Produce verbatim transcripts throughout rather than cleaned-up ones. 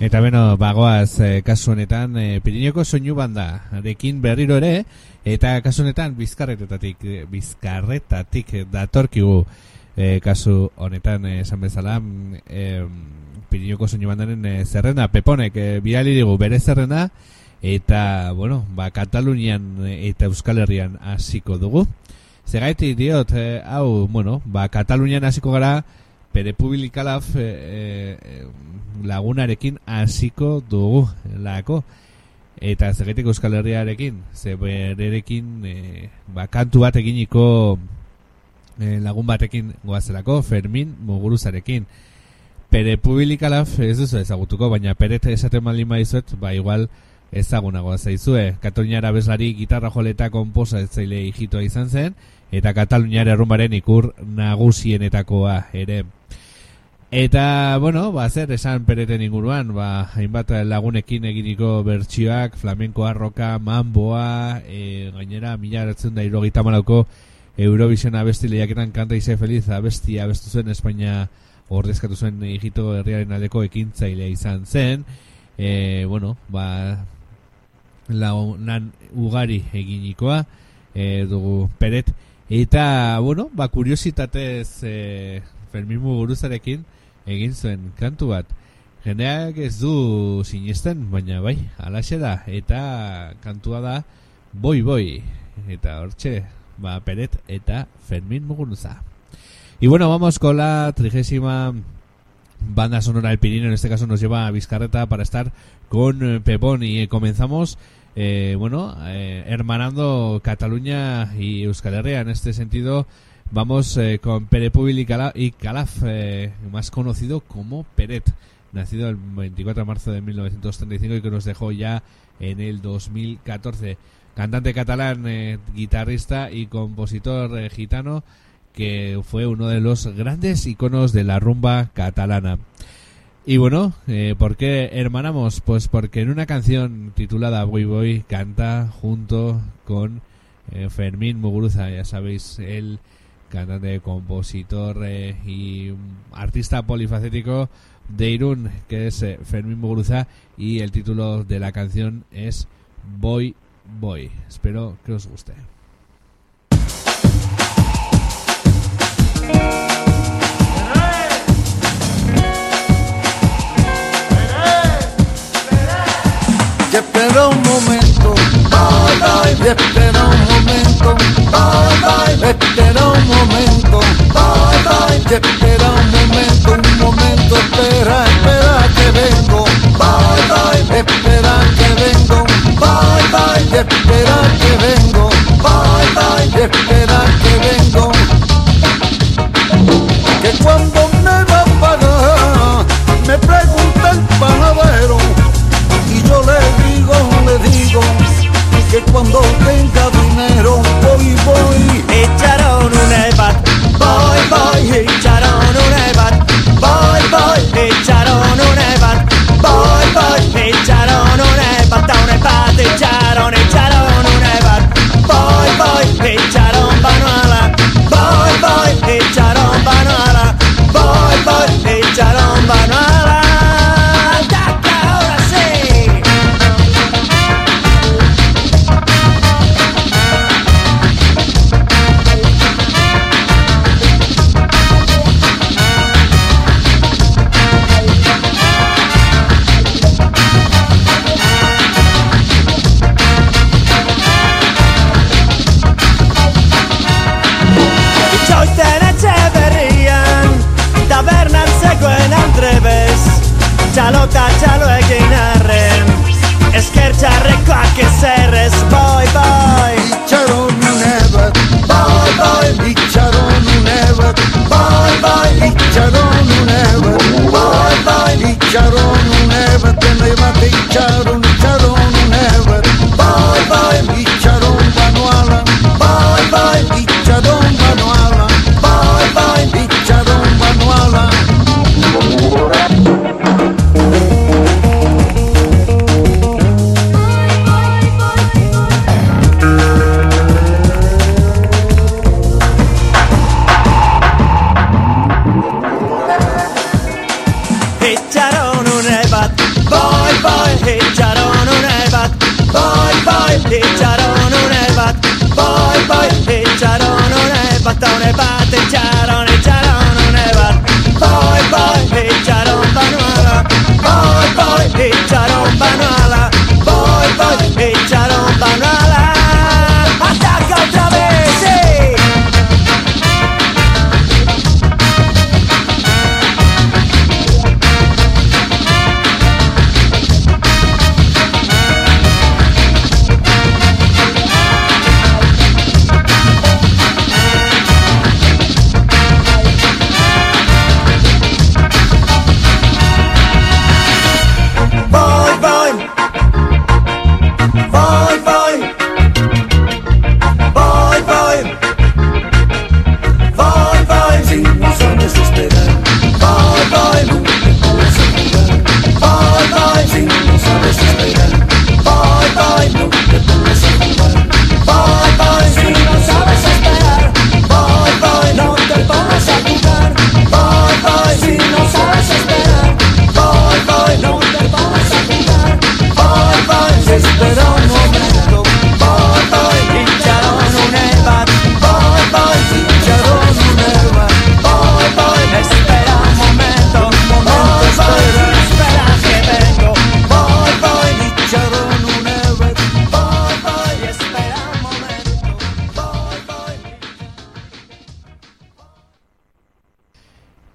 Eta beno, bagoaz, eh, kasu honetan, eh, Pirineko soinu banda, arekin berriro ere, eta kasu honetan bizkarretetatik, bizkarretatik datorkigu, eh, kasu honetan, eh, esan bezala, eh, Pirineko soinu bandaren eh, zerrenda, Peponek, eh, bidali digu bere zerrenda, eta, bueno, ba, Katalunian eta Euskal Herrian hasiko dugu. Zergaiti diot, eh, hau, bueno, ba, Katalunian hasiko gara, Pere Publikalaf eh, eh, lagunarekin hasiko dugu lako. Eta zergatik Euskal Herriarekin, ze bererekin eh, ba, kantu bat eginiko eh, lagun batekin goazelako, Fermin Muguruzarekin. Pere Publikalaf ez duzu ezagutuko, baina Peret esaten malin baizuet, ba igual ezagunagoa zaizue. Kataluniara abeslari, gitarra joleta, konposa etzaile hijitoa izan zen, eta Kataluniara errumbaren ikur nagusienetakoa ere. Eta, bueno, ba, zer esan Pereten inguruan, ba, hainbat lagunekin eginiko bertsioak, flamenkoa, roka, mamboa, e, gainera, mila bederatziehun eta hirurogeita hamalauko Eurovision abesti lehiaketan kanta ize feliz abesti abestu zuen Espainia ordezkatu zuen hijito herriaren aldeko ekintzailea izan zen. E, bueno, ba, lan ugari eginikoa e, dugu Peret. Eta, bueno, ba, kuriositatez e, Fermin Muguruzarekin egin zuen kantu bat. Jendeak ez du sinesten, baina bai, alaxe da. Eta kantua da Boi Boi. Eta hortxe, ba, Peret eta Fermin Muguruza. Y bueno, vamos con la trigésima banda sonora del Pirineo. En este caso nos lleva a Bizkarreta para estar con eh, Pepón. Y eh, comenzamos, eh, bueno, eh, hermanando Cataluña y Euskal Herria. En este sentido, vamos eh, con Pere Publi y Calaf, eh, más conocido como Peret, nacido el veinticuatro de marzo de mil novecientos treinta y cinco y que nos dejó ya en el dos mil catorce. Cantante catalán, eh, guitarrista y compositor eh, gitano, que fue uno de los grandes iconos de la rumba catalana. Y bueno, eh, ¿por qué hermanamos? Pues porque en una canción titulada Boi Boi canta junto con eh, Fermin Muguruza, ya sabéis, el cantante, compositor eh, y artista polifacético de Irún, que es eh, Fermin Muguruza, y el título de la canción es Boi Boi. Espero que os guste. Y espera un momento, bye bye. Y espera un momento, bye bye. Espera un momento, bye bye. Y espera un momento, un momento, espera, espera que vengo, bye bye. Espera que vengo, bye bye. Y espera que vengo, bye bye. Y espera que vengo. Que cuando me va a pagar, me pregunta el panadero, y yo le digo, le digo, que cuando tenga dinero, voy, voy. Echaron un ebat, Bye, bye. echaron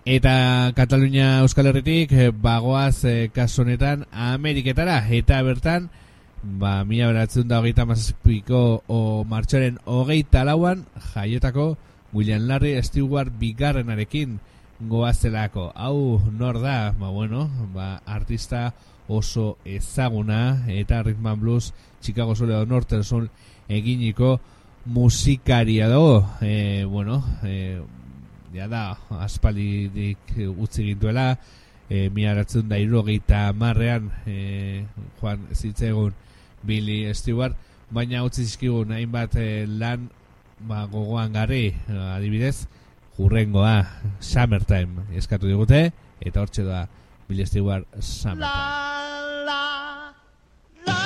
Eta Katalunia Euskal Herritik eh, bagoaz eh, kasu honetan Ameriketara, eta bertan ba mila bederatziehun eta hogeita hamazazpiko o martxoaren hogeita lauan jaiotako William Larry Stewart bigarrenarekin goazelako. Hau nor da? Ba bueno, ba artista oso ezaguna eta rhythm and blues Chicago Soul edo Northern Soul eginiko musikaria dago. Eh, bueno, eh, ja da aspaldirik utzi gintuela, eh, mila bederatziehun eta hirurogeita hamarrean eh, joan zitzegun Billy Stewart, baina utzi zizkigun hainbat eh, lan ba, gogoan garri, adibidez hurrengoa Summertime eskatu digute, eta hortxe da Billy Stewart Summertime. La, la, la.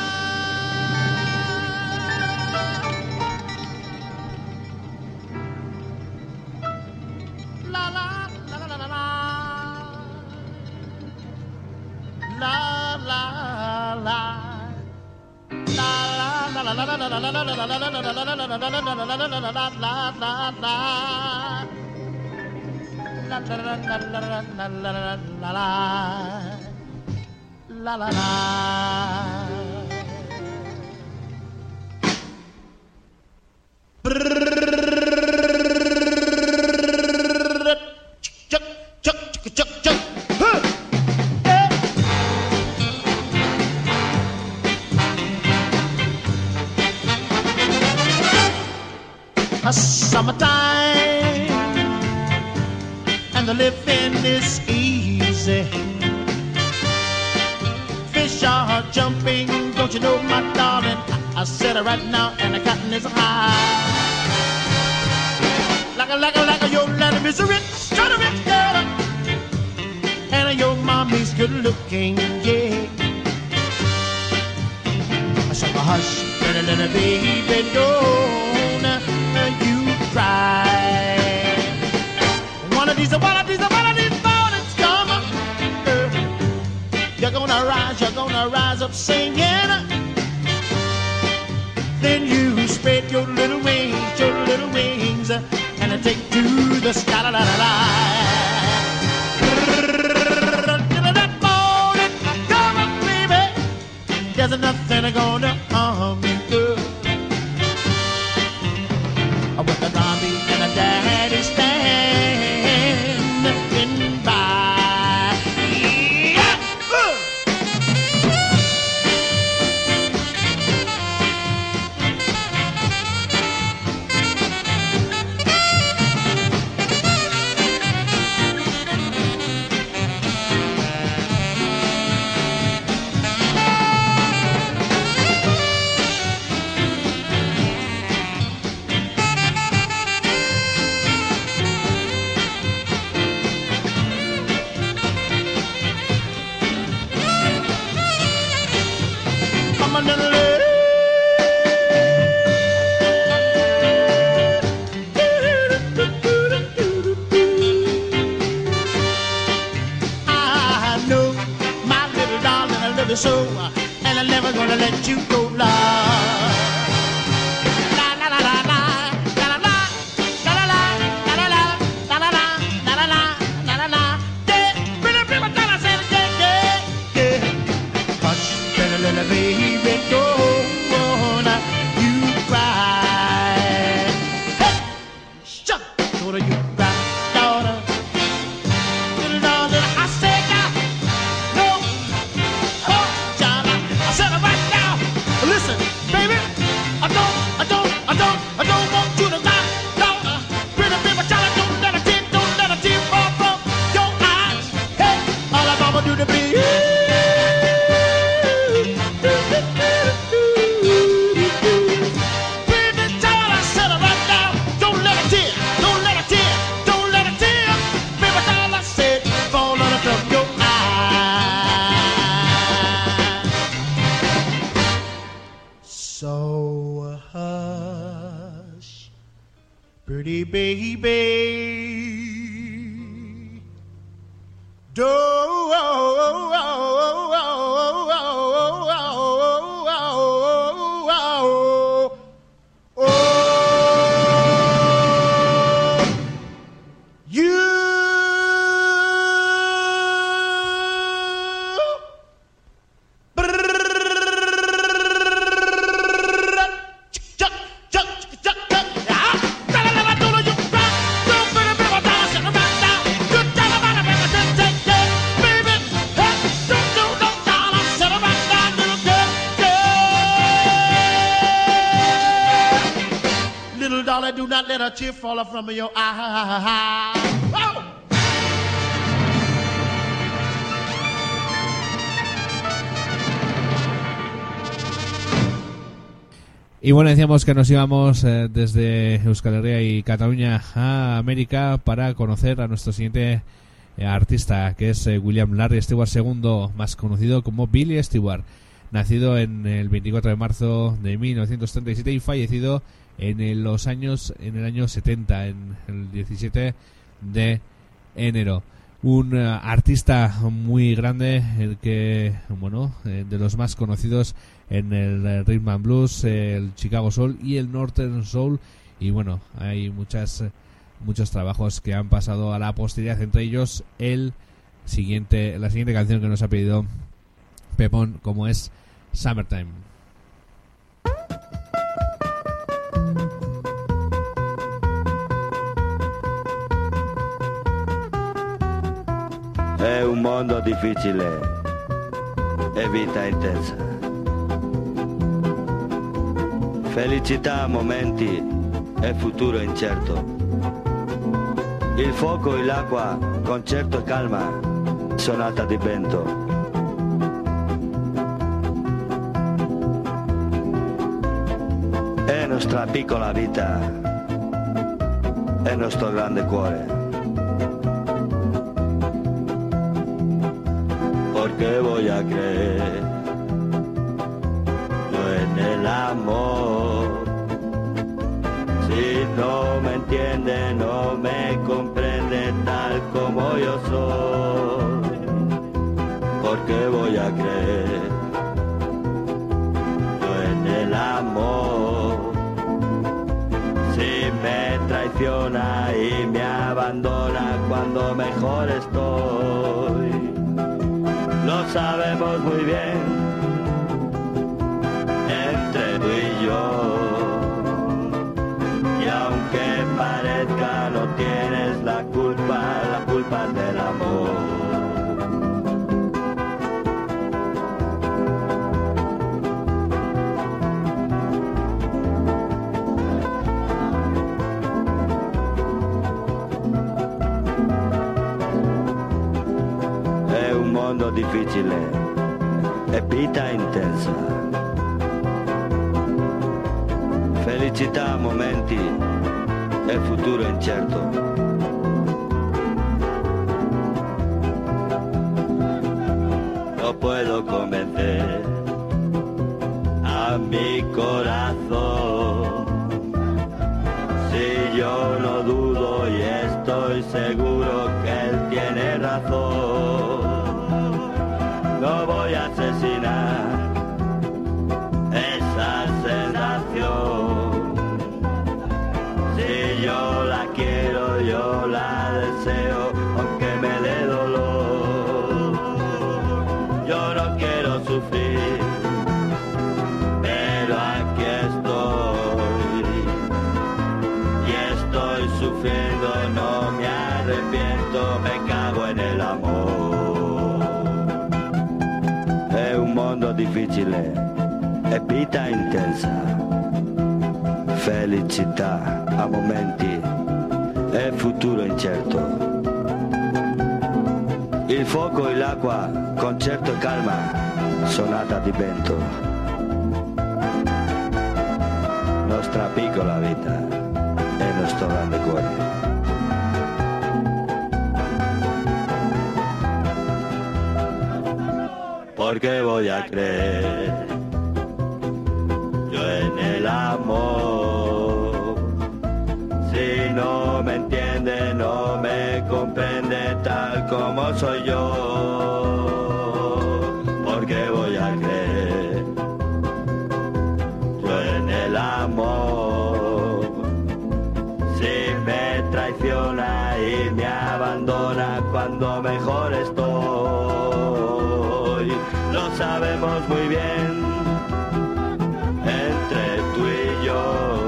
La la la la la la la la la la la la. Chuck chuck chuck chuck chuck. A summertime and the living is easy. Fish are jumping, don't you know, my darling? I, I said it right now, and the cotton is high. Like a, like a, like a, your daddy is a rich, kind of rich girl, and your mommy's good looking, yeah. I said, hush, little, little baby, don't you cry. One of these, one of these, one of these mornings come, uh, you're gonna rise, you're gonna rise up singing. Then you spread your little wings, your little wings, and take to the sky. La la la la. That morning, come on, baby. There's nothing gonna harm you, girl. With the zombie and a daddy standing by. Yeah. Uh. I know, my little darling, I love you so, and I'm never gonna let you go, love. Baby, don't you cry. Hey, shut, daughter, you cry, daughter. Little darling, I said now, no, oh, child, I said it right now. Listen. let a tear fall from your eye. Oh! Y bueno, decíamos que nos íbamos eh, desde Euskal Herria y Cataluña a América para conocer a nuestro siguiente eh, artista, que es eh, William Larry Stewart segundo, más conocido como Billy Stewart, nacido en el veinticuatro de marzo de mil novecientos treinta y siete y fallecido en el, los años en el año setenta, en el diecisiete de enero. Un uh, artista muy grande, el que, bueno, eh, de los más conocidos en el eh, Rhythm and Blues, eh, el Chicago Soul y el Northern Soul. Y bueno, hay muchas eh, muchos trabajos que han pasado a la posteridad, entre ellos el siguiente la siguiente canción que nos ha pedido Pepón, como es Summertime. È un mondo difficile e vita intensa. Felicità a momenti e futuro incerto. Il fuoco e l'acqua, concerto e calma, sonata di vento. È nostra piccola vita, è nostro grande cuore. Porque voy a creer yo en el amor. Si no me entiende, no me comprende tal como yo soy. Porque voy a creer yo en el amor. Si me traiciona y me abandona cuando mejor estoy. Lo sabemos muy bien, entre tú y yo. Y aunque parezca, no tienes la culpa, la culpa es del amor. Difficile e vita intensa. Felicità a momenti e futuro incerto. No puedo convencer a mi corazón. Si yo no dudo y estoy seguro que él tiene razón. No voy a asesinar esa sensación. Si yo la quiero, yo la deseo, aunque me dé dolor. Yo no quiero sufrir, pero aquí estoy. Y estoy sufriendo, no me arrepiento, me cago en el amor. È un mondo difficile e vita intensa. Felicità a momenti e futuro incerto. Il fuoco e l'acqua, concerto e calma, sonata di vento. Nostra piccola vita e nostro grande cuore. Porque voy a creer yo en el amor. Si no me entiende, no me comprende tal como soy yo. Porque voy a creer yo en el amor. Si me traiciona y me abandona cuando mejor estoy. Lo sabemos muy bien, entre tú y yo.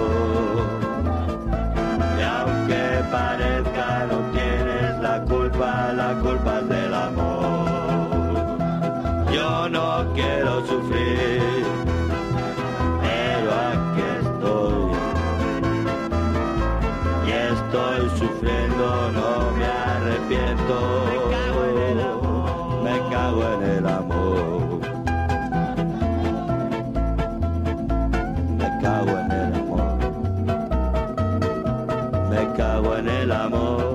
Y aunque parezca, no tienes la culpa, la culpa es del amor. Yo no quiero sufrir, pero aquí estoy. bento. Me cago en el amor. Me cago en el amor. Me cago en el amor.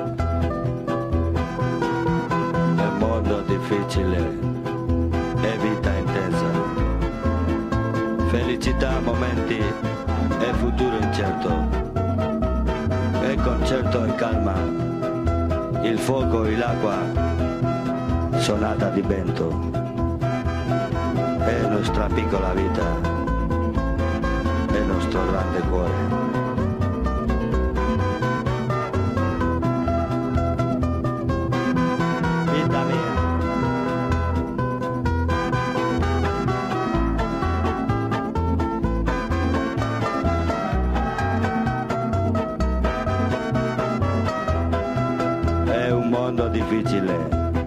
El mondo difficile e vita intensa. Felicità, momenti e futuro incerto. E concerto e calma. Il fuoco e l'acqua. Sonata di vento. È nostra piccola vita. È nostro grande cuore. Vita mia. È un mondo difficile.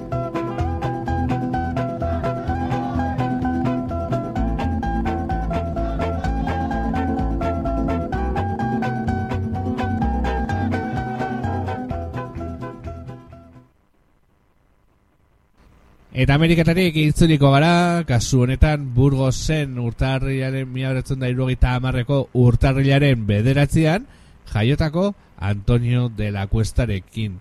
Eta Ameriketarik itzuliko gara, kasu honetan Burgosen urtarrilaren mila bederatziehun eta hirurogeita hamarreko urtarrilaren bederatzian jaiotako Antonio de la Cuestarekin.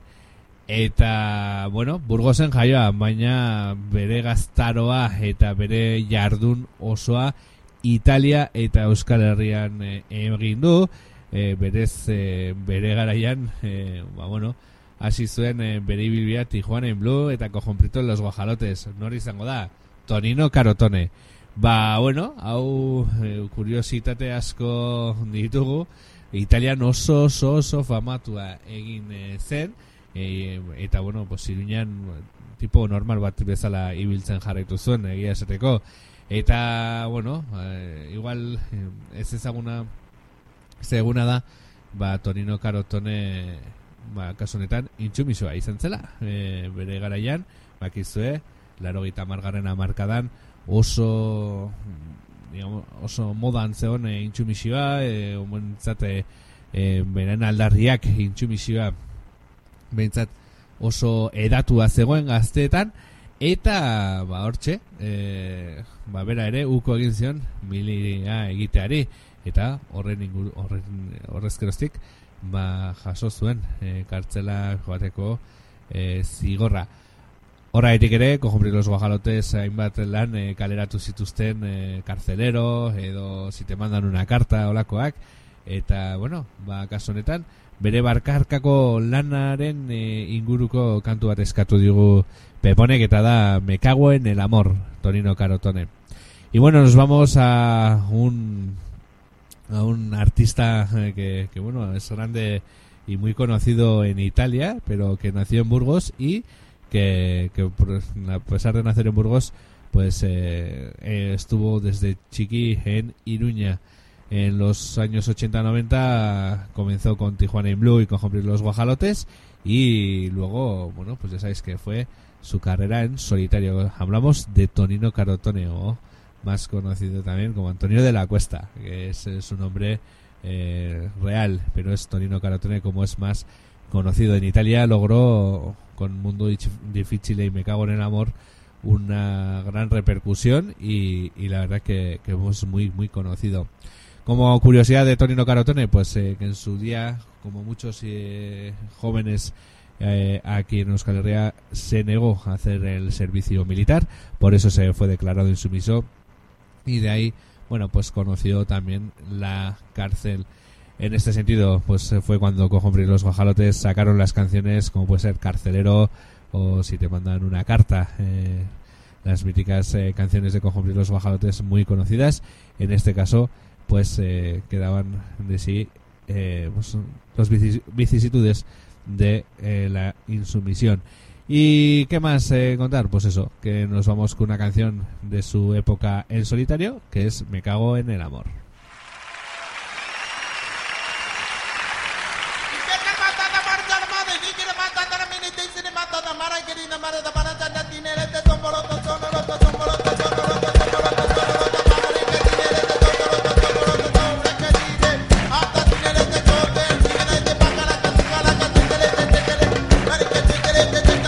Eta, bueno, Burgosen jaioa, baina bere gaztaroa eta bere jardun osoa Italia eta Euskal Herrian e, egin du, e, berez e, bere garaian, e, ba, bueno, hasi zuen e, bere ibilbidea Tijuana in Blue eta Cojonprito en los Guajalotes. Nor izango da? Tonino Carotone. Ba, bueno, hau e, kuriositate asko ditugu. Italian oso oso oso famatua egin e, zen, e, eta bueno, pues Iruñan tipo normal bat bezala ibiltzen jarraitu zuen, egia esateko. Eta, bueno, e, igual e, ez ezaguna ez eguna da, ba, Tonino Carotone, ba, kasu honetan intsumisoa izan zela, e, bere garaian, bakizue, laurogeita hamargarren hamarkadan oso, digamos, oso modan zegoen e, intsumisioa, e, omentzat e, e, beren aldarriak intsumisioa behintzat oso edatua zegoen gazteetan, eta ba hortxe, e, ba bera ere uko egin zion milia egiteari, eta horren inguru, horren horrezkeroztik ba jaso zuen e, kartzela joateko e, zigorra. Horregatik ere, Cojonprito los Guajalotes hainbat lan e, kaleratu zituzten e, karcelero, edo si te mandan una carta olakoak, eta bueno, ba kasu honetan bere barkarkako lanaren e, inguruko kantu bat eskatu digu Peponek, eta da Me cago en el amor, Tonino Carotone. Y bueno, nos vamos a un a un artista que, que bueno, es grande y muy conocido en Italia, pero que nació en Burgos y que, que a pesar de nacer en Burgos, pues eh, eh, estuvo desde chiqui en Iruña. En los años ochenta noventa comenzó con Tijuana in Blue y con Cojonprito los Guajalotes, y luego, bueno, pues ya sabéis que fue su carrera en solitario. Hablamos de Tonino Carotone, o más conocido también como Antonio de la Cuesta, que es, es su nombre eh, real, pero es Tonino Carotone como es más conocido. En Italia logró con Mundo Difficile y Me cago en el amor una gran repercusión, y, y la verdad que, que es muy muy conocido. Como curiosidad de Tonino Carotone, pues eh, que en su día, como muchos eh, jóvenes eh, aquí en Euskal Herria, se negó a hacer el servicio militar, por eso se fue declarado insumiso, y de ahí, bueno, pues conoció también la cárcel. En este sentido, pues fue cuando Cojonprito los Guajalotes sacaron las canciones como puede ser Carcelero o Si te mandan una carta, eh, las míticas eh, canciones de Cojonprito los Guajalotes muy conocidas. En este caso, pues eh, quedaban de sí eh, pues, las vicisitudes de eh, la insumisión. ¿Y qué más eh, contar? Pues eso, que nos vamos con una canción de su época en solitario, que es Me cago en el amor. Thank you.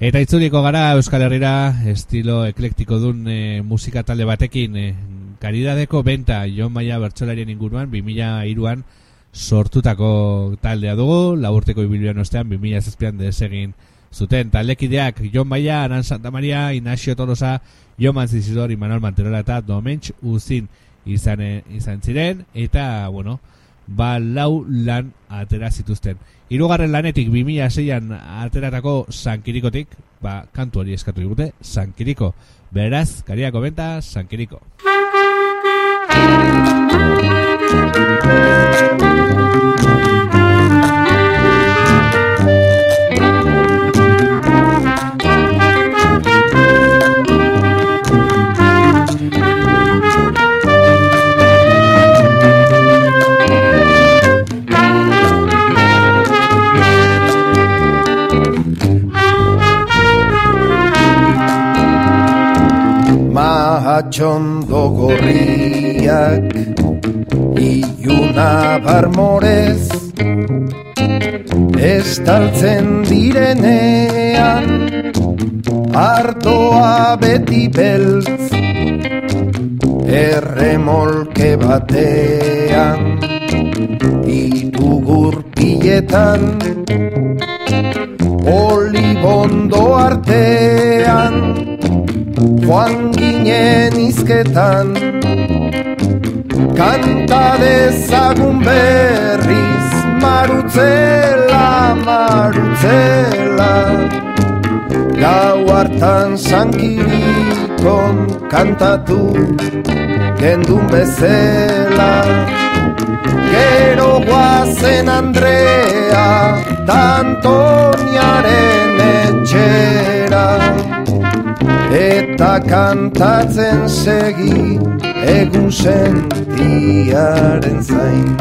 Eta itzuliko gara Euskal Herrira estilo eklektiko dun e, musika talde batekin e, Karidadeko Benta Jon Maia bertsolarien inguruan bi mila hiruan sortutako taldea dugu, laburteko ibilbidean ostean bi mila zazpian desegin zuten taldekideak Jon Maia, Aran Santa Maria, Ignacio Tolosa, Joman Zisidor, Imanol Manterola eta Domentx Uzin izan, izan ziren, eta, bueno, ba lau lan atera zituzten. Hirugarren lanetik bi mila seian ateratako Sankirikotik, ba, kantu hori eskatu digute, Sankiriko. Beraz, Karidadeko Benta, Sankiriko. Mahatxondo gorriak iluna barmorez estaltzen direnean ardoa beti beltz erremolke batean irugur piletan olibondo artean joan ginen izketan kanta dezagun berriz marutzela, marutzela gau hartan Sankirikon kantatu gendun bezela gero guazen Andrea Antoniaren etxera eta kantatzen segi egun sentiaren zain.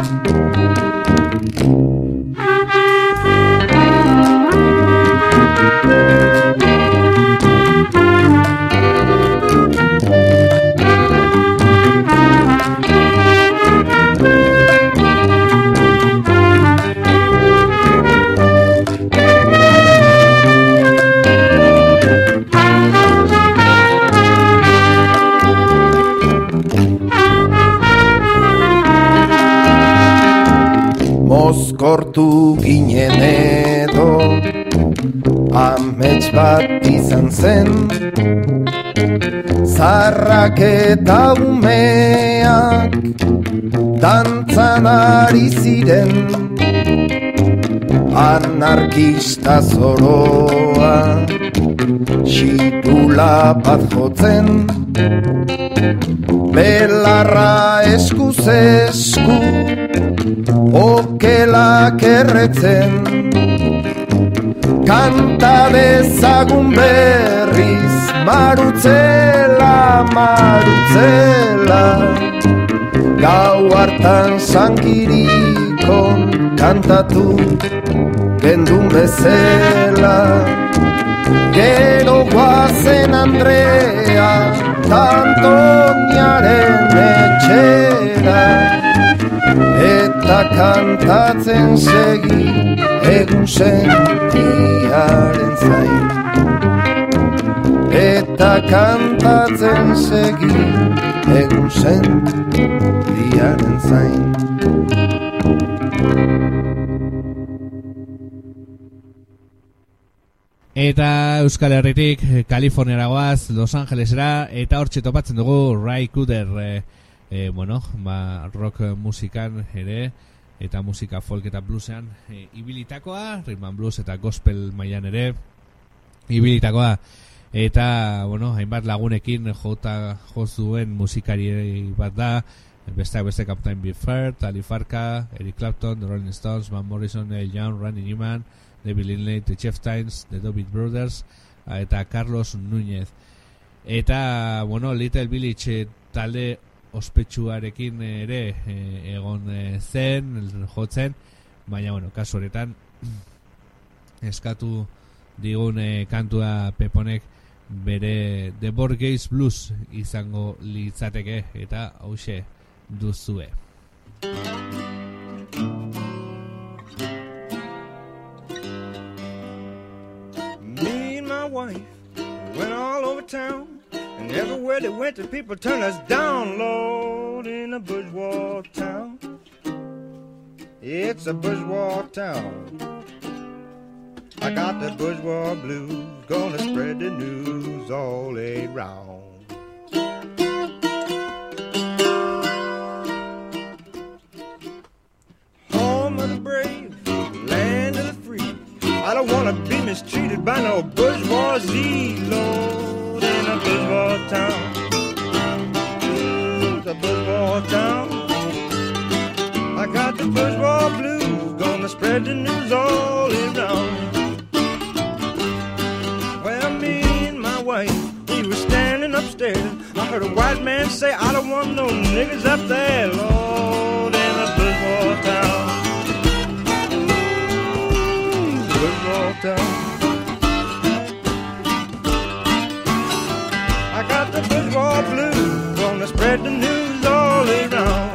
Mozkortu ginen edo amets bat izan zen zarrak eta umeak dantzan ari ziren anarkista zoroa xitula bat jotzen belarra eskuz esku okelak erretzen kanta dezagun berriz marutzela, marutzela gau hartan Sankirikon kantatu gendun bezela gero guazen Andrea Antoniaren etxera eta kantatzen segi egun sentiaren zain eta kantatzen segi egun sentiaren zain. Eta Euskal Herritik Kaliforniara goaz, Los Angelesera, eta hortxe topatzen dugu Ray Cooder, e, e, bueno, ba, rock musikan ere, eta musika folk eta bluesean e, ibilitakoa, rhythm and blues eta gospel mailan ere ibilitakoa, eta, bueno, hainbat lagunekin jota jozuen musikari bat da, besteak beste Captain Beefheart, Ali Farka, Eric Clapton, The Rolling Stones, Van Morrison, Neil Young, Randy Newman, David Lindley, The Chieftains, The Doobie Brothers, eta Carlos Núñez. Eta, bueno, Little Village talde ospetsuarekin ere e, egon e, zen, jotzen, baina, bueno, kasu horretan eskatu digun e, kantua Peponek bere The Borges Blues izango litzateke, eta hauxe duzue. town. And everywhere they went, the people turned us down, Lord, in a bourgeois town. It's a bourgeois town. I got the bourgeois blues, gonna spread the news all around. Home of the brave, land of the free. I don't wanna be mistreated by no bourgeoisie, Lord, in a bourgeois town. It's a bourgeois town. I got the bourgeois blues, gonna spread the news all around. Well, me and my wife, we were standing upstairs. I heard a white man say, I don't want no niggas up there, Lord, in a bourgeois town. Bourgeois town. I got the bourgeois blues, gonna spread the news all around.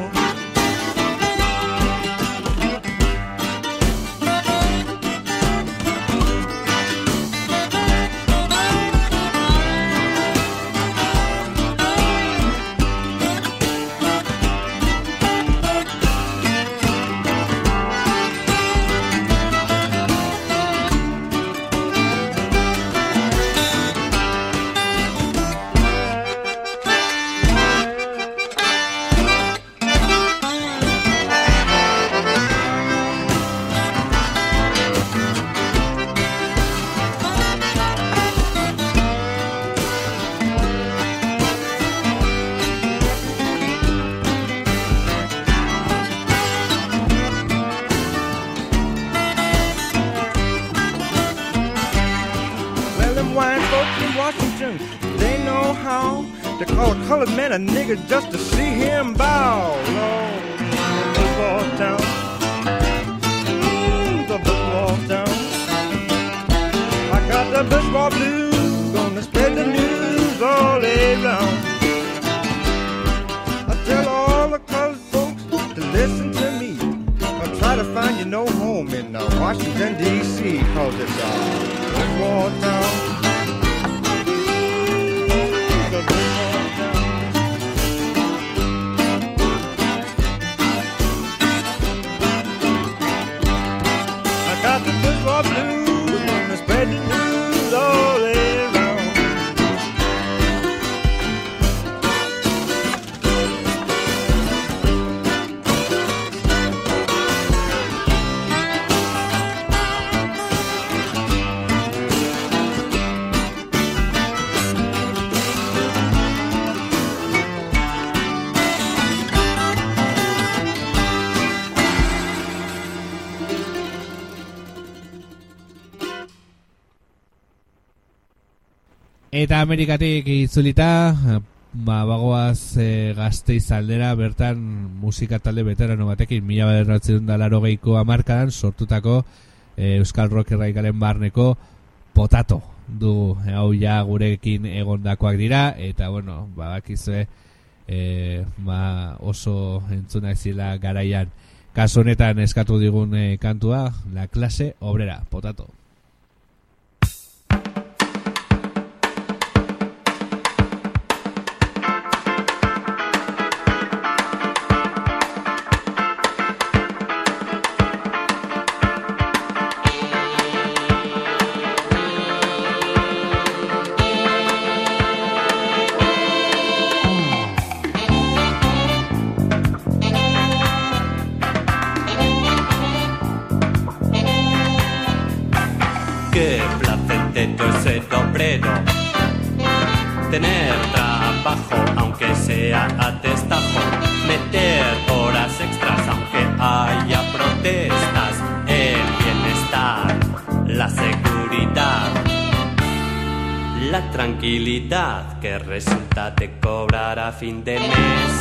A nigga just to see him bow, Lord, in the bourgeois town. Mm, the bourgeois town. I got the bourgeois blues, gonna spread the news all around. I tell all the colored folks to listen to me. I'll try to find you no home in uh, Washington, D C, cause it's a bourgeois town. The bourgeois town. Got the bourgeois blues, gonna spread the news all around. Eta Amerikatik itzulita, ba, bagoaz e, Gasteiz aldera, bertan musika talde veterano batekin, mila bederatziehun eta laurogeiko hamarkadan sortutako e, Euskal Rock erraikalen barneko Potato du, e, hau ja gurekin egondakoak dira, eta bueno, badakizue e, ba, oso entzunak zila garaian. Kasu honetan eskatu digun e, kantua, La Clase Obrera, Potato. Qué placentero es ser obrero, tener trabajo aunque sea a destajo, meter horas extras aunque haya protestas, el bienestar, la seguridad, la tranquilidad que resulta de cobrar a fin de mes.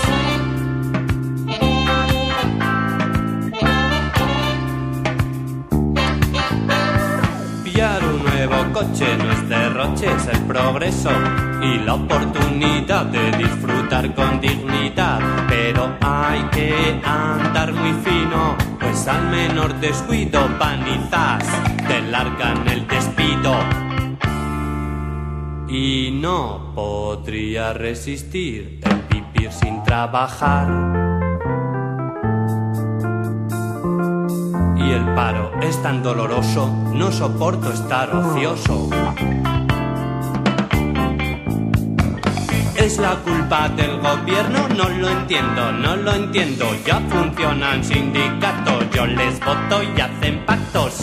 Pillar un nuevo coche no es derroche, es el progreso y la oportunidad de disfrutar con dignidad. Pero hay que andar muy fino, pues al menor descuido panizas te largan el despido. y no podría resistir el vivir sin trabajar. Y el paro es tan doloroso, no soporto estar ocioso. ¿Es la culpa del gobierno? No lo entiendo, no lo entiendo. Ya funcionan sindicatos, yo les voto y hacen pactos.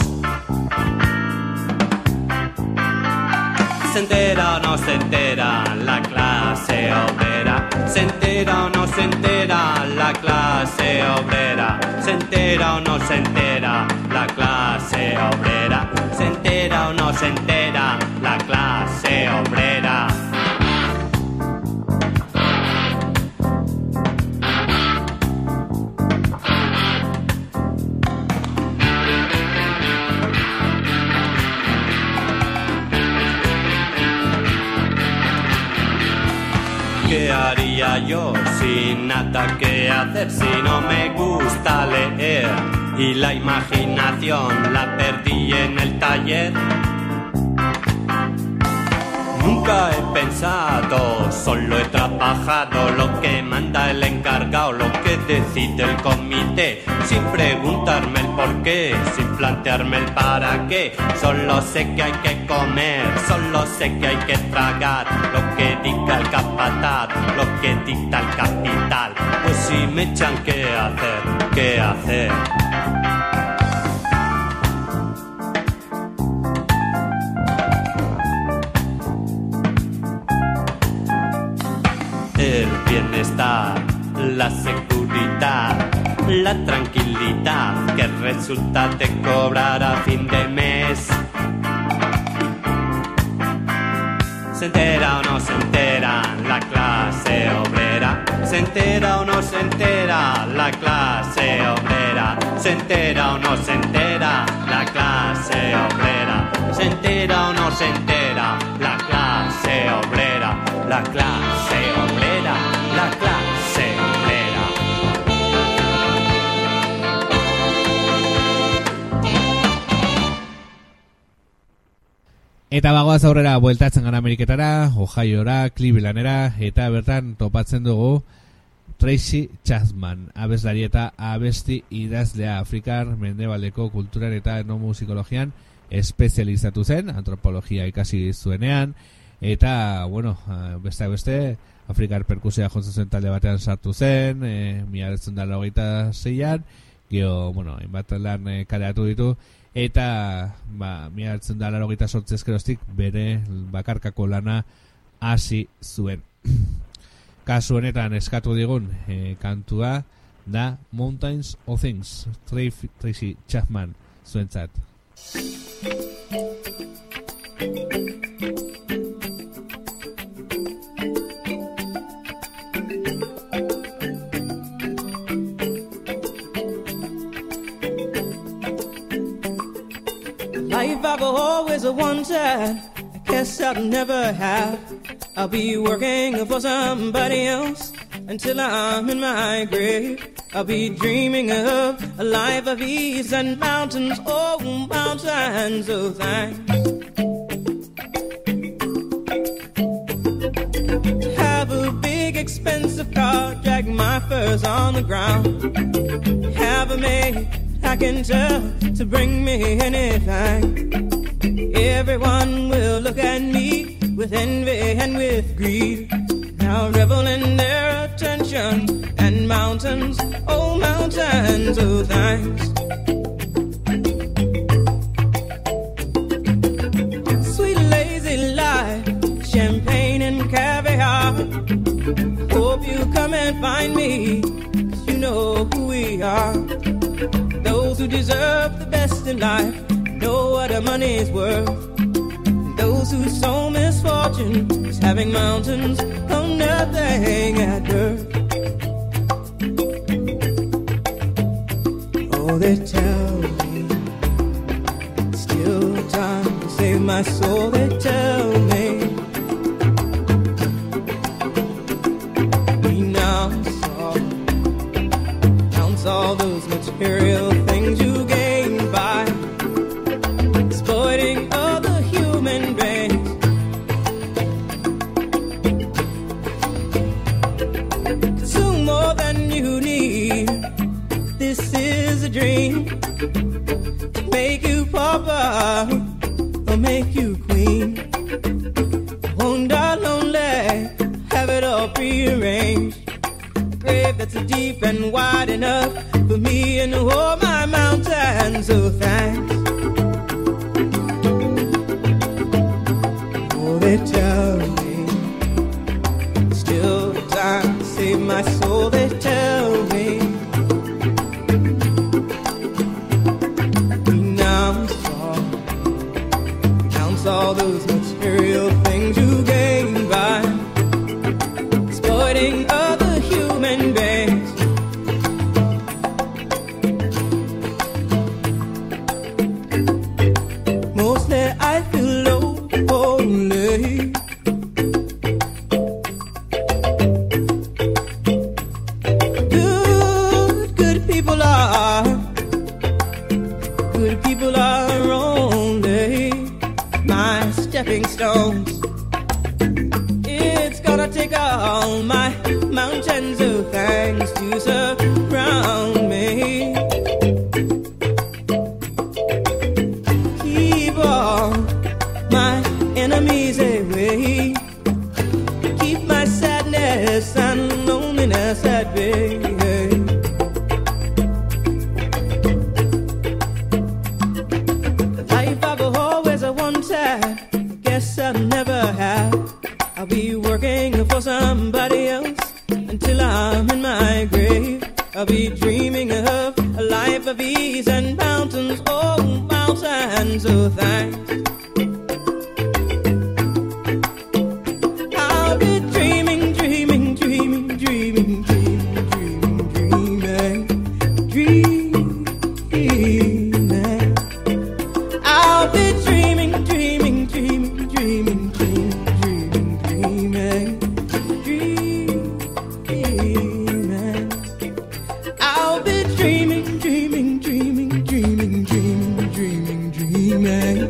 ¿Se entera o no se entera la clase obrera? ¿Se entera o no se entera la clase obrera? ¿Se entera o no se entera la clase obrera? ¿Se entera o no se entera la clase obrera? ¿Qué haría yo sin nada que hacer si no me gusta leer? Y la imaginación la perdí en el taller. Nunca he pensado, solo he trabajado lo que manda el encargado, lo que decide el comité, sin preguntarme el por qué, sin plantearme el para qué. Solo sé que hay que comer, solo sé que hay que tragar, lo que dicta el capataz, lo que dicta el capital. Pues si me echan, ¿qué hacer? ¿Qué hacer? El bienestar, la seguridad, la tranquilidad que resulta de cobrar a fin de mes. ¿Se entera o no se entera la clase obrera? ¿Se entera o no se entera la clase obrera? ¿Se entera o no se entera la clase obrera? ¿Se entera o no se entera la clase obrera? La clase obrera, la clase obrera. Eta bagoaz aurrera bueltatzen gara Ameriketara, Ohiora, Clevelandera, eta bertan topatzen dugu Tracy Chapman, abeslari eta abesti idazlea, Afrikar mendebaldeko kulturan eta etnomusikologian espezializatu zen, antropologia ikasi zuenean, eta, bueno, beste beste, Afrikar perkusia jotzen zuen talde batean sartu zen, e, mila bederatziehun eta laurogeita seian, gero, bueno, hainbat lan e, kaleratu ditu, eta, ba, mila bederatziehun eta laurogeita zortzi ezkeroztik bere bakarkako lana hasi zuen. Kasu honetan eskatu digun e, kantua da Mountains of Things, Tracy Chapman zuentzat. Life I've always wanted, I guess I'll never have. I'll be working for somebody else until I'm in my grave. I'll be dreaming of a life of ease and mountains, oh, mountains of thanks. Have a big expensive car, drag my furs on the ground. Have a maid I can tell to bring me anything. Everyone will look at me with envy and with greed. Now revel in their attention and mountains, oh mountains of thanks. Sweet lazy life, champagne and caviar. Hope you come and find me, 'cause you know who we are. Those who deserve the best in life know what our money's worth. Those who sow misfortune is having mountains on nothing at birth. Oh, they tell me still time to save my soul. They tell me renounce all, renounce all those material things you gain by exploiting other human beings. dream to make you papa or make you queen. Won't die lonely, have it all prearranged. A grave that's deep and wide enough for me and all my mountains. So thanks. Oh, they tell me still time to save my soul. They tell me now strong, counts all those material things you gain by exploiting other human beings. Mostly I feel lonely. Good, good people are, good people are only my stepping stones. It's gonna take all my mountains of thanks to surround me. Keep all my enemies away. Keep my sadness and loneliness at bay. The life I've always wanted, guess I'll never have. I'll be working for somebody else until I'm in my grave. I'll be dreaming of a life of ease and mountains, oh, mountains of thanks. I'll be dreaming, dreaming, dreaming, dreaming, dreaming, dreaming, dreaming, dreaming. I'll be dreaming, dreaming, dreaming, dreaming, dreaming, dreaming, dreaming. I'll be dreaming, dreaming, dreaming, dreaming, dreaming, dreaming, dreaming,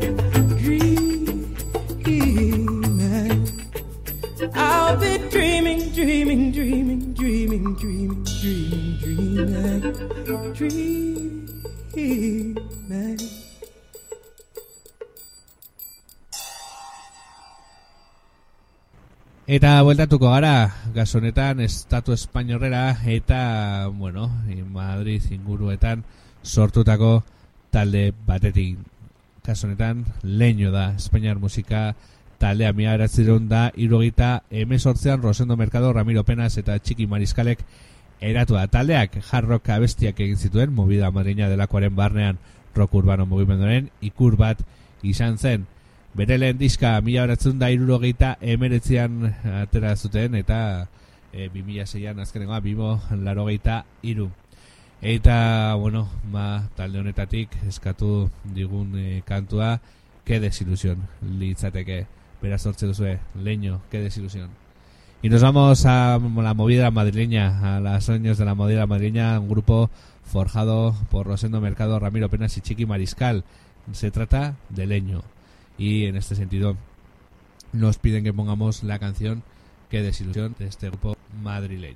dreaming. I'll be dreaming, dreaming, dreaming, dreaming, dreaming, dreaming, dreaming, dreaming. Eta bueltatuko gara, gazonetan estatu espainiorrera eta, bueno, Madrid inguruetan sortutako talde batetik. Gazonetan leño da, Espainiar musika taldea mila bederatziehun da hirurogeita hemezortzian Rosendo Mercado, Ramiro Penas eta Txiki Mariskalek eratu da. Taldeak hard rock abestiak egin zituen, movida madrileña delakoaren barnean rock urbano mugimenduaren ikur bat izan zen. Bere lehen diska mila bederatziehun da hirurogeita hemeretzian atera zuten eta e, bi mila seian azkenengoa bimo laurogeita hiru. Eta, bueno, ma, talde honetatik eskatu digun e, kantua, Qué desilusión litzateke. Beraz sortze duzue, leño, qué desilusión. Y nos vamos a la movida madrileña, a los años de la movida madrileña, un grupo forjado por Rosendo Mercado, Ramiro Penas y Txiki Mariscal. Se trata de Leño. Y en este sentido nos piden que pongamos la canción Qué desilusión de este grupo madrileño.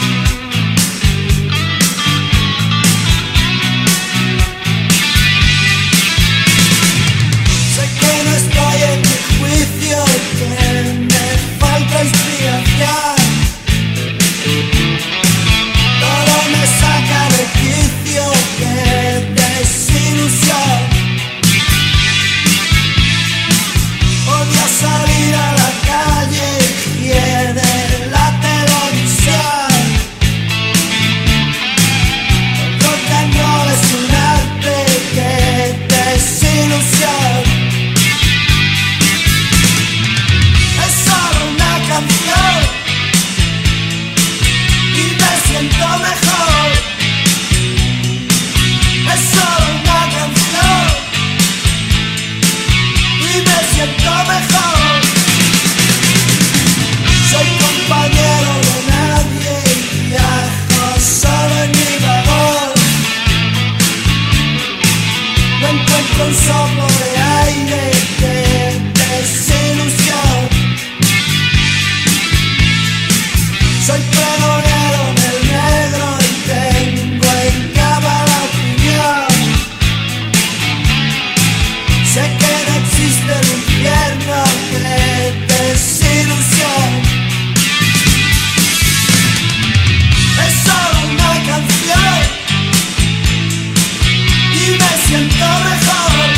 Thank encuentro un soplo de aire de desilusión. Soy pregonero del negro y tengo en cama la opinión. Sé que no existe el infierno de desilusión. Es solo una canción y me siento mejor.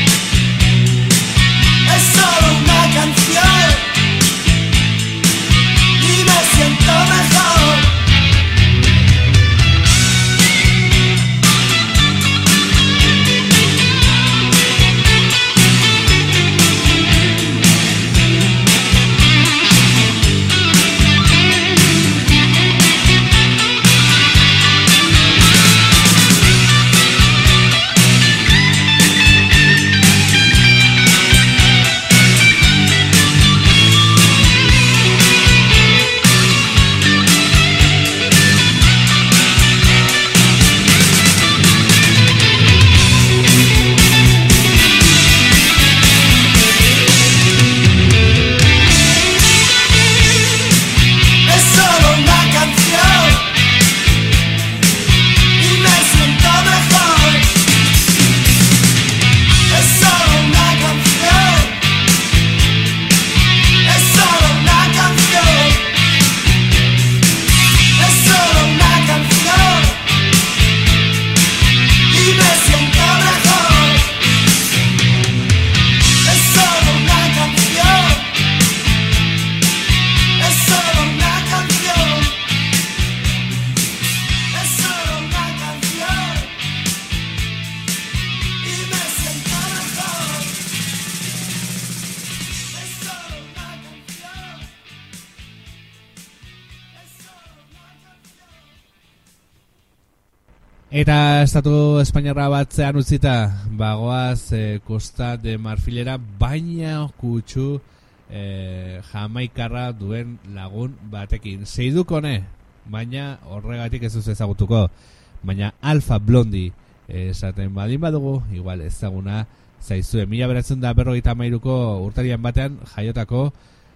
Es solo una canción y me siento mejor. Eta estatu espainiarra batzean utzita bagoaz eh, Costa de Marfilera, baina kutsu eh, jamaikarra duen lagun batekin. Seidukone, baina horregatik ez duz ezagutuko, baina Alpha Blondy esaten badin badugu, igual ezaguna zaizue. Mila beratzen da berrogeita hamairuko urtarian batean jaiotako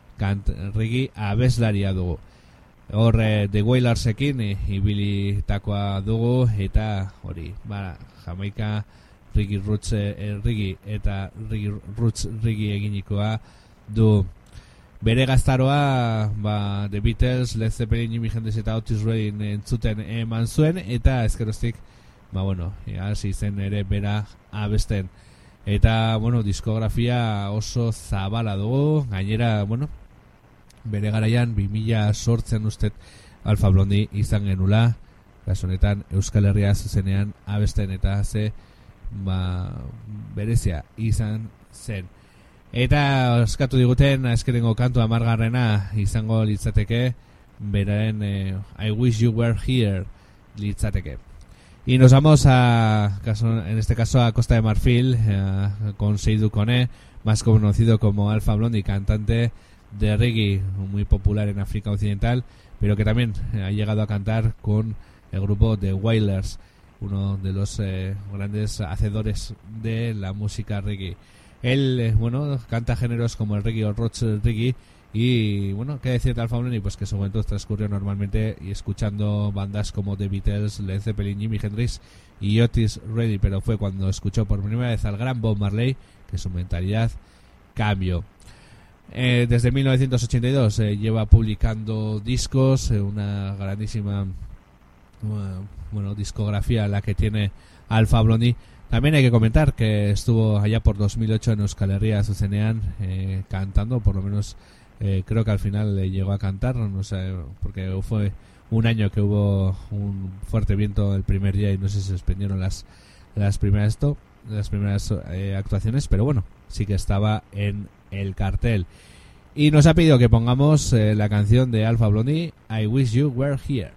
kantrigi abeslaria dugu. Hor eh, The Wailersekin eh, ibilitakoa dugu, eta hori, ba, Jamaika Rigi Roots eh, Rigi eta Rigi Roots Rigi eginikoa du. Bere gaztaroa, ba, The Beatles, Led Zeppelin, Jimi Hendrix eta Otis Redding entzuten eman zuen, eta ezkeroztik, ba, bueno, hasi zen ere bera abesten. Eta, bueno, diskografia oso zabala dugu, gainera, bueno, bere garaian bi mila sortzen ustet Alpha Blondy izan genula, kasu honetan Euskal Herria zuzenean abesten, eta ze ba, berezia izan zen. Eta eskatu diguten azkenengo kantu amargarrena izango litzateke beraren eh, I Wish You Were Here litzateke. Y nos vamos a, en este caso, a Costa de Marfil, eh, con Seydou Kone, más conocido como Alpha Blondy, cantante de reggae muy popular en África Occidental, pero que también ha llegado a cantar con el grupo The Wailers, uno de los eh, grandes hacedores de la música reggae. Él, eh, bueno, canta géneros como el reggae o roots reggae, y bueno, ¿qué decir de Alpha Blondy? Pues que su juventud transcurrió normalmente y escuchando bandas como The Beatles, Led Zeppelin, Jimi Hendrix y Otis Redding, pero fue cuando escuchó por primera vez al gran Bob Marley que su mentalidad cambió. Eh, desde mil novecientos ochenta y dos eh, lleva publicando discos, eh, una grandísima uh, bueno, discografía la que tiene Alpha Blondy. También hay que comentar que estuvo allá por dos mil ocho en Euskal Herria Zuzenean eh, cantando, por lo menos eh, creo que al final le llegó a cantar, no sé, porque fue un año que hubo un fuerte viento el primer día y no sé si se suspendieron las las primeras esto, las primeras eh, actuaciones, pero bueno, sí que estaba en el cartel. Y nos ha pedido que pongamos eh, la canción de Alpha Blondy, I Wish You Were Here.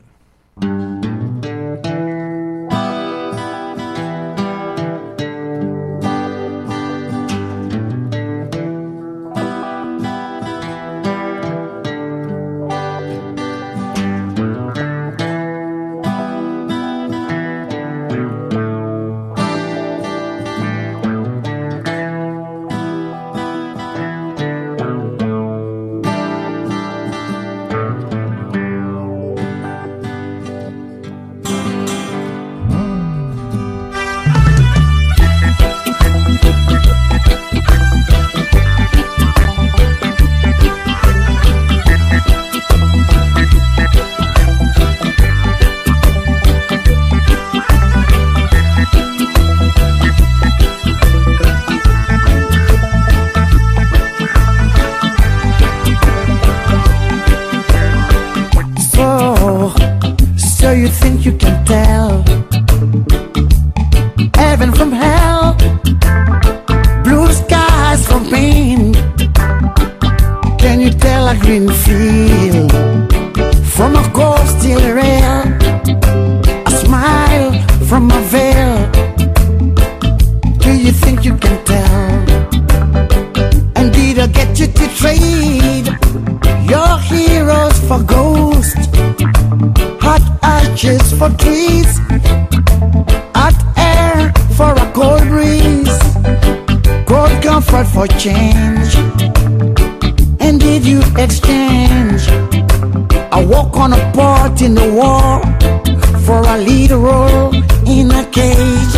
green field, from a coast till rail, a smile from a veil. Do you think you can tell? And did I get you to trade your heroes for ghosts, hot arches for trees, hot air for a cold breeze, cold comfort for change? And did you exchange a walk on a part in the war for a lead role in a cage?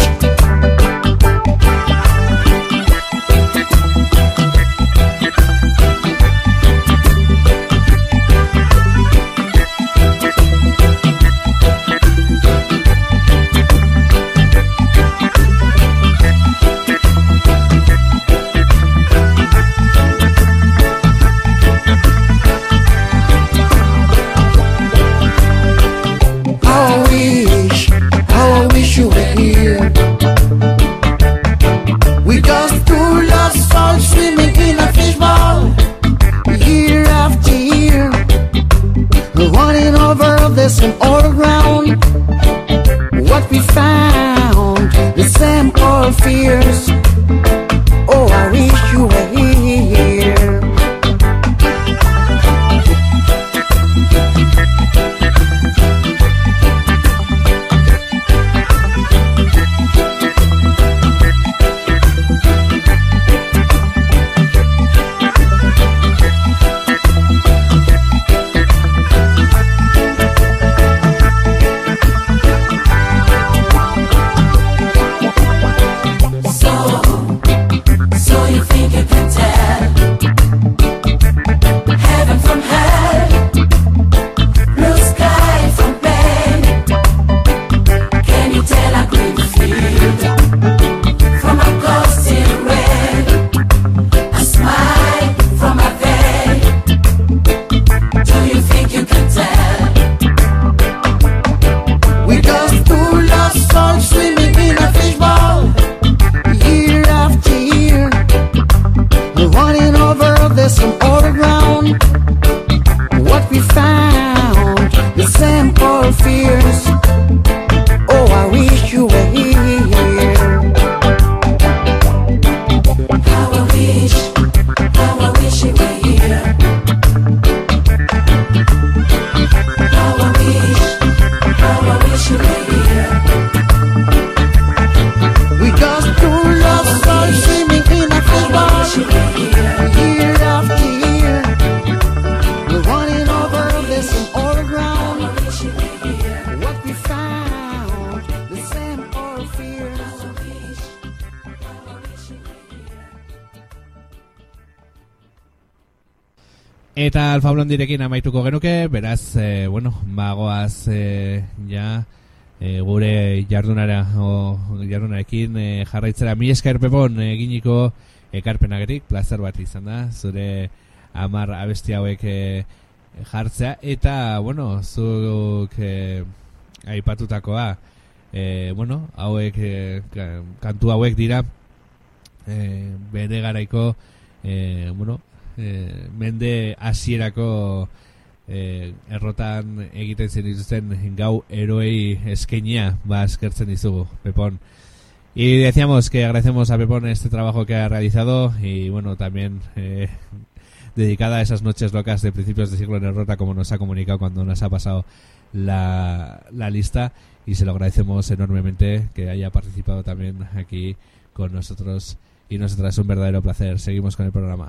And all around what we found, the same old fears. Oh, I wish you were here. Eta Alfa Blondirekin amaituko genuke, beraz, e, bueno, bagoaz e, ja e, gure jardunara o, jardunarekin e, jarraitzera. Mi esker Pepon eginiko ekarpenagetik, plazer bat izan da, zure hamar abesti hauek e, jartzea, eta, bueno, zuk e, aipatutakoa, e, bueno, hauek, e, kantu hauek dira, e, bere garaiko, e, bueno, E, mende hasierako e, errotan egiten zen dituzten gau eroei eskenia ba eskertzen dizugu, Pepón. Y decíamos que agradecemos a Pepón este trabajo que ha realizado y bueno, también eh, dedicada a esas noches locas de principios de siglo en Errota, como nos ha comunicado cuando nos ha pasado la, la lista, y se lo agradecemos enormemente que haya participado también aquí con nosotros y nosotras. Un verdadero placer. Seguimos con el programa.